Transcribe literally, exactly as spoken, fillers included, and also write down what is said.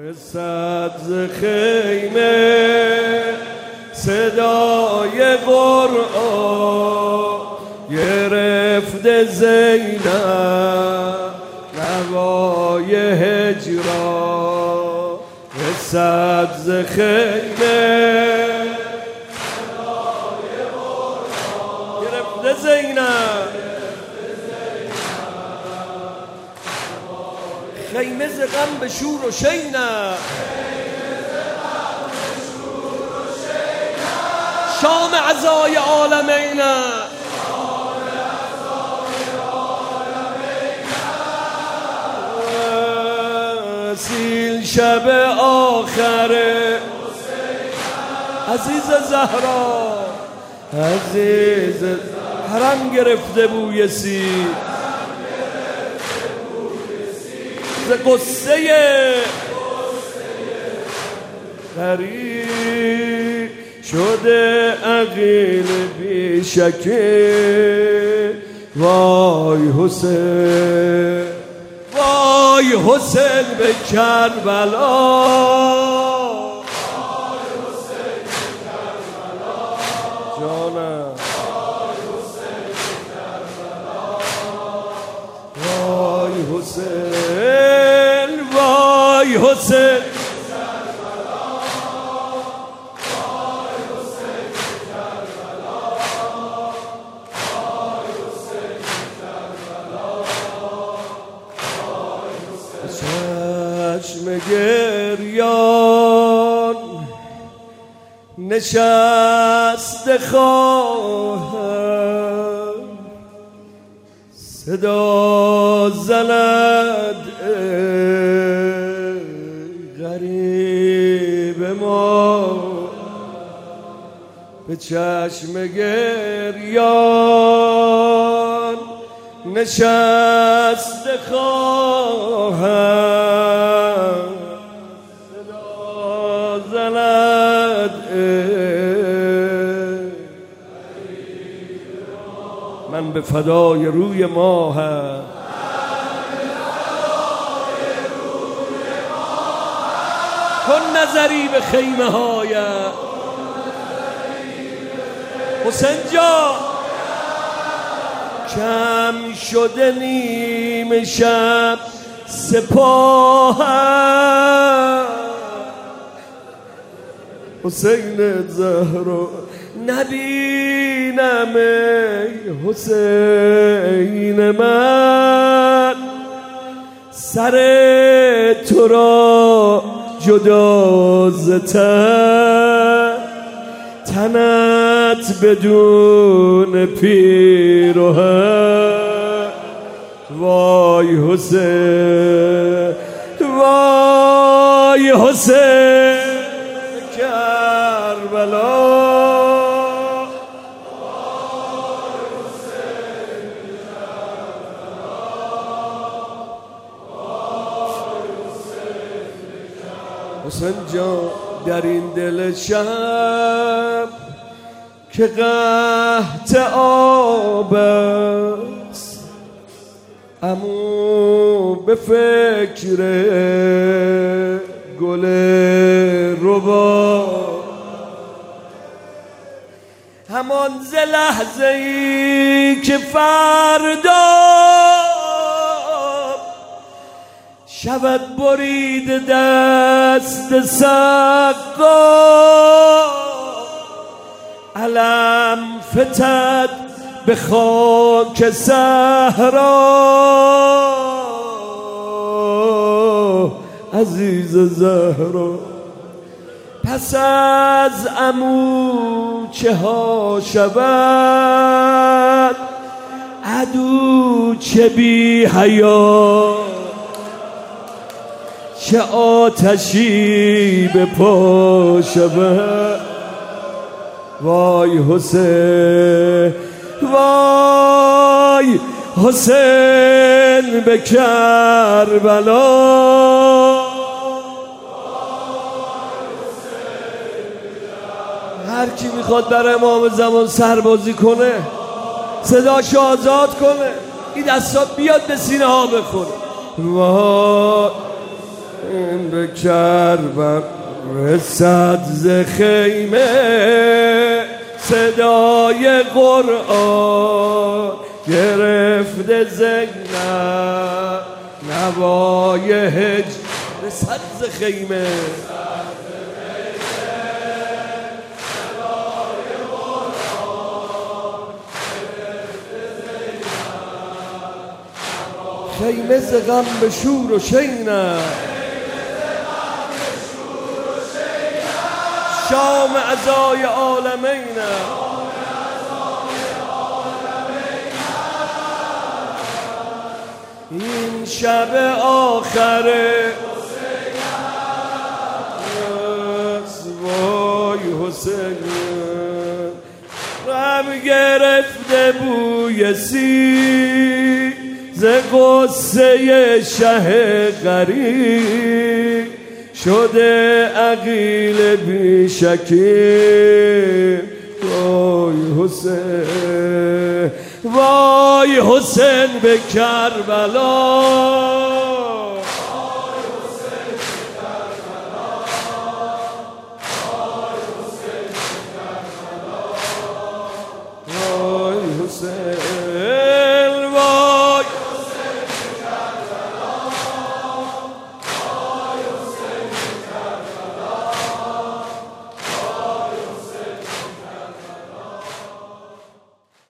رسد ز خیمه صدای قرآن، گرفته زینب نوای هجران. رسد ز خیمه صدای قرآن، گرفته زینب خیمه ز غم به شور و شینه. شام عزای عالمینه، سیل شب آخره عزیز زهرا، عزیز حرم گرفته بوی سیل ز قصه غریب شده عقیل بیشکه. وای حسین، وای حسین به کربلا، وای حسین به کربلا جانم، وای حسین به کربلا، وای حسین، وای حسین چشم گریان نشست خواهم، صدا زند غریب ما. به چشم گریان نشست خواهم، صدا زند من به فدای روی ماهم. کن نظری به خیمه هایم حسین جان، کم شده نیم شب سپاهم. حسین زهرا نبینم ای حسین من، سر تو را جدا ز تن، تنت بدون پیرهن. وای حسین، وای حسین کربلا، حسین جان در این دل شب که قحط آب است، امو به فکر گل ربا. همان ز لحظه ای که فردا شود برید دست سقا، علم فتد به خاک صحرا. عزیز زهرا پس از عمو چه ها شود، عدو چه بی حیا، چه آتشی به پا شود. وای حسین، وای حسین به کربلا. هر کی میخواد برای امام زمان سربازی کنه صداشو آزاد کنه، این دستا بیاد به سینه ها بخونه. وای این به کربن رسد ز خیمه صدای قرآن گرفته زنگ نوای هج رسد ز خیمه خیمه ز غم به شور و شینه شام عزای عالمینه این شب آخره وای حسین غم گرفته بوی سی ز قصه شه غریب شده عقیل بیشکی وای حسین وای حسین به کربلا وای حسین